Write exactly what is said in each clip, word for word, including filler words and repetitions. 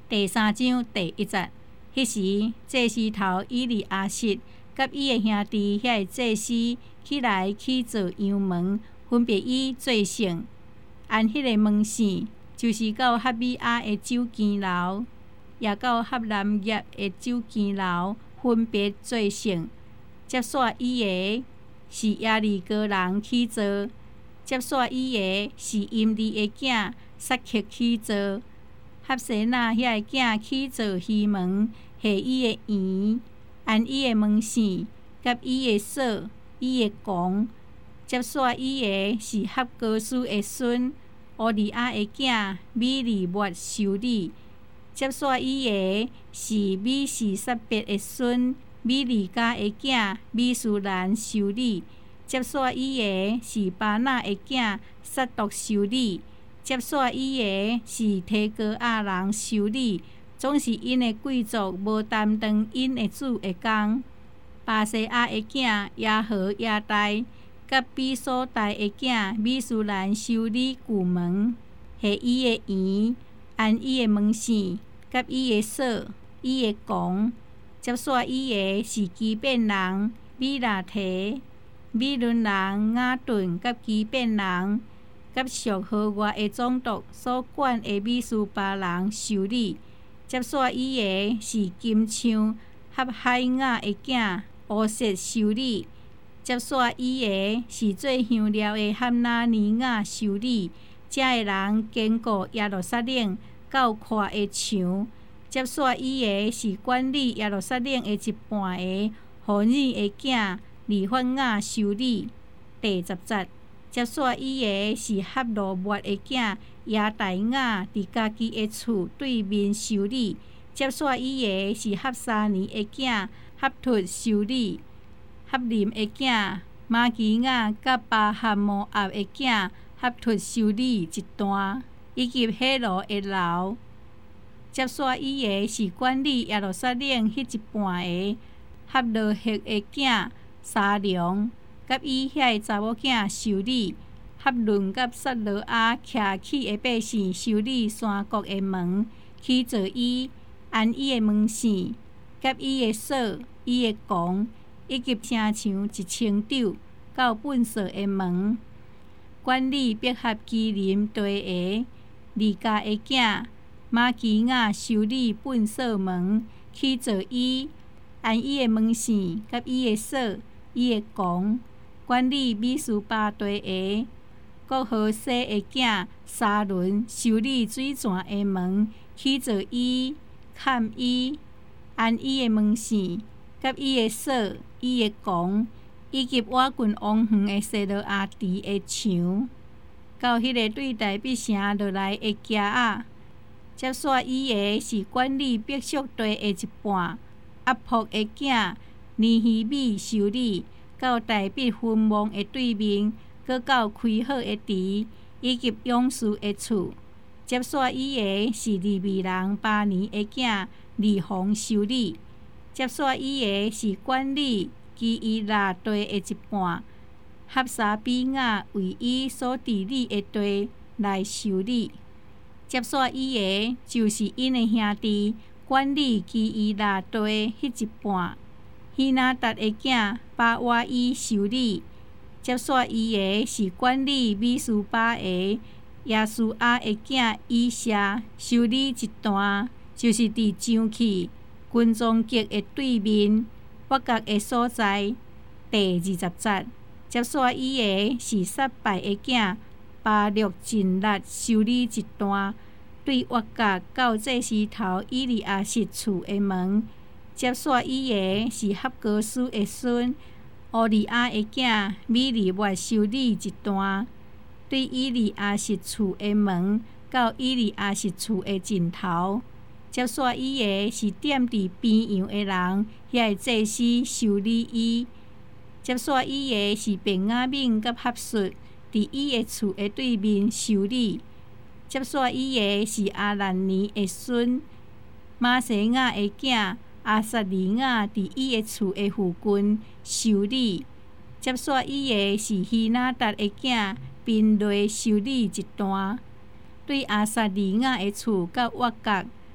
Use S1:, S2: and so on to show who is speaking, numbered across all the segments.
S1: 第三章第一节，迄时祭司头以利亚实甲伊的兄弟遐个祭司起来去做羊门，分别以做圣。按迄个门线，就是到哈米亚的酒笢楼，也到哈南业的酒笢楼，分别做圣。接续伊个是亚利哥人去做，接续伊个是임利的囝撒克去做。哈西那遐个囝去做西门，下伊的园，按伊的门线，甲伊的锁，伊的弓。接续伊个是哈哥斯的孙，乌利亚的囝米利末修理。接续伊个是米士撒别的孙，米利加的囝米苏兰修理。接续伊个是巴纳的囝撒督修理。接续伊个是提哥亚人修理，总是因的贵族无担当因的主的工。巴西亚的囝亚和亚代，甲比所代的囝米苏兰修理旧门，下伊的园，按伊的门线，甲伊的锁，伊的弓。接续伊个是基遍人米拉提，米伦人雅顿，甲基遍人。甲属河外的总督所管的米斯巴人修理。接续伊个是金枪合海雅的囝乌瑟修理。接续伊个是做香料的汉那尼雅修理。遮个人经过耶路撒冷到看的墙。接续伊个是管理耶路撒冷的一半的何尼的囝利法雅修理。第十节。接续伊个是哈罗末的囝亚大雅，伫家己的厝对面修理。接续伊个是哈沙尼的囝哈突修理。哈林的囝马基雅，甲巴哈摩亚的囝哈突修理一段，以及希罗的楼。接续伊个是管理耶路撒冷迄一半的哈罗赫的囝沙龙。甲伊遐个查某囝修理，哈伦甲撒罗亚徛起的百姓修理山谷的门，去做伊，按伊的门线，甲伊的锁，伊的弓，以及城墙一千肘到本色的门，管理别合基林地下利家的囝马基雅修理本色门，去做伊，按伊的门线，甲伊的锁，伊的弓。管理米斯巴地下，国何西的囝沙伦修理水泉的门，去做伊，砍伊，按伊的门线，甲伊的锁，伊的弓，以及瓦郡王园的西罗亚池的墙，到迄个对台北城落来的街仔。接续伊个是管理别墅地的一半，阿仆的囝尼希米修理。到台北坟墓的对面，搁到开好的池，以及勇士的厝。接续伊个是利未人巴尼的囝利宏修理。接续伊个是管理基伊拉地的一半，哈沙比雅为伊所治理的地来修理。接续伊个就是因的兄弟管理基伊拉地迄一半。希那达的囝巴瓦伊修理。接续伊个是管理米斯巴的耶稣亚的囝以夏修理一段，就是伫上去军装局的对面北角的所在。第二十节。接续伊个是撒拜的囝巴略尽力修理一段，对北角到祭司头以利亚实厝的门。接续伊个是哈哥斯的孙乌利亚的囝米利末修理一段，对以利亚实厝的门到以利亚实厝的尽头。接续伊个是踮伫边洋的人，遐个祭司修理伊。接续伊个是便雅悯甲合术，伫伊的厝的对面修理。接续伊个是阿兰尼的孙马西亚的囝阿撒利亚，伫伊的厝的附近修理。接续伊个是希那达的囝宾雷修理一段，对阿撒利亚的厝到约角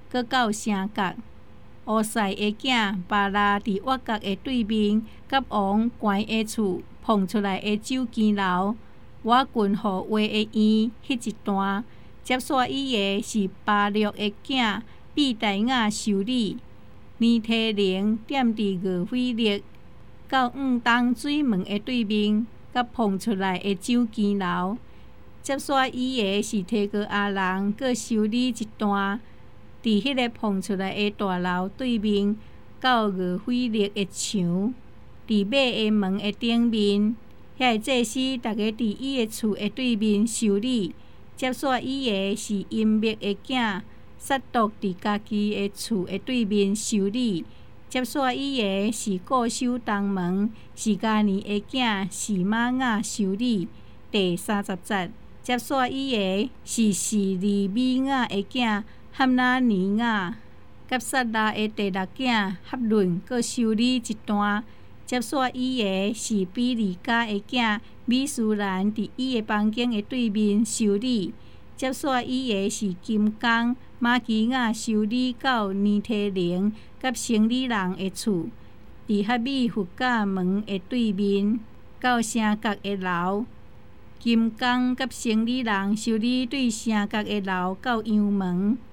S1: 阁到城角。乌塞的囝巴拉伫约角的对面，甲王关的厝碰出来的酒簷楼，我近互话的院迄一段。接煞伊的是巴略的囝毕大雅修理。尼提宁踮伫俄斐勒到五东水门的对面，甲碰出来的酒簷楼。接煞伊的是提哥阿人，阁修理一段。伫迄个碰出来的大楼对面，到俄斐勒的墙，伫马的门的顶面，遐祭司逐个伫伊的厝的对面修理。接煞伊的是音密的囝撒督，伫家己的厝的对面修理。接煞伊的是顾守东门，是加尼的囝是玛雅修理。第三十节，接煞伊的是示利米雅的囝哈纳尼雅，甲撒拉的第六囝合论，阁修理一段。接煞伊的是比利家的囝米斯兰，伫伊的房间的对面修理。接煞伊的是金刚马基雅修理到尼提宁甲生理人的厝，伫哈米佛甲门的对面，到城角的楼。金刚甲生理人修理对城角的楼到阳门。